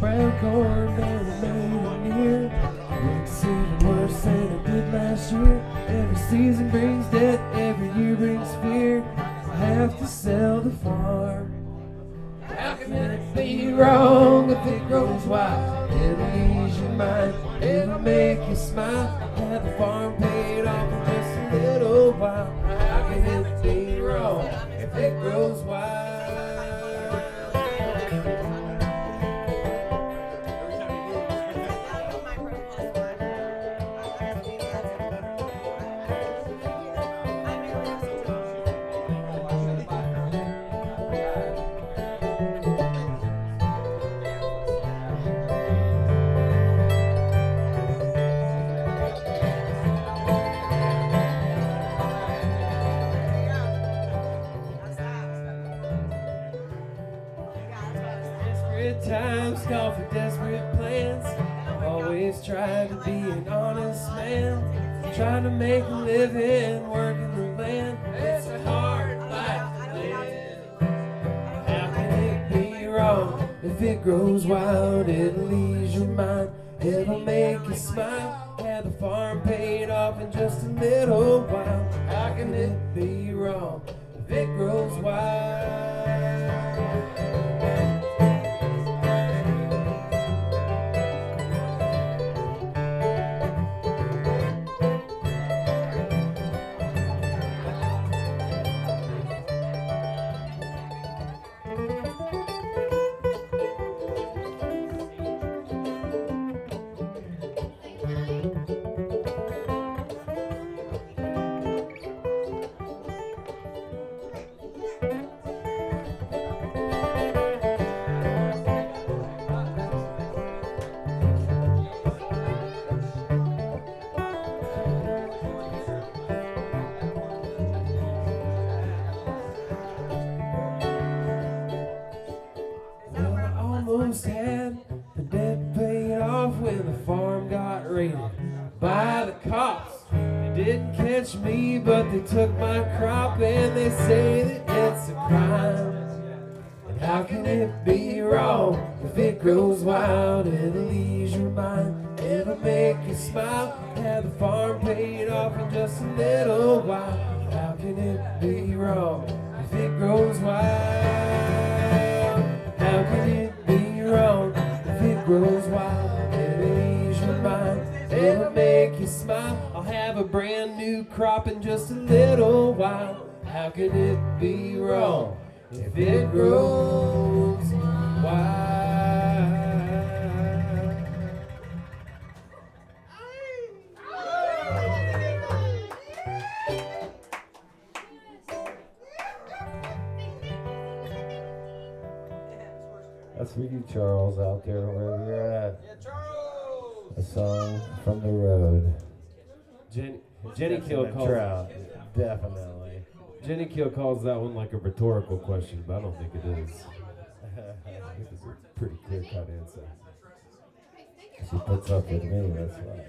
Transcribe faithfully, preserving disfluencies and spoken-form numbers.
brown corn never made it near. It's even worse than it did last year. Every season brings death, every year brings fear. I have to sell the farm. How can it be wrong if it grows wild? It'll ease your mind, it'll make you smile. Have the farm paid off in just a little while. How can it be wrong if it grows wild? Times call for desperate plans. Always try to be an honest man. Trying to make a living, working the land. It's a hard life to live. How can it be wrong if it grows wild? It'll ease your mind, it'll make you smile. Have the farm paid off in just a little while. How can it be wrong if it grows wild? Had the debt paid off when the farm got raided by the cops. They didn't catch me, but they took my crop, and they say that it's a crime. And how can it be wrong if it grows wild? It'll ease your mind, it'll make you smile. Have the farm paid off in just a little while. How can it be wrong if it grows wild? How can it be wrong if it grows wild? It'll ease your mind, it'll make you smile. I'll have a brand new crop in just a little while. How can it be wrong if it grows wild? That's for you, Charles, out there, wherever you're at. Yeah, Charles! A song from the road. Jenny, Jenny Kill calls Trout, definitely. Jenny Kill calls that one like a rhetorical question, but I don't think it is. I think it's a pretty clear-cut answer. She puts up with me, that's why.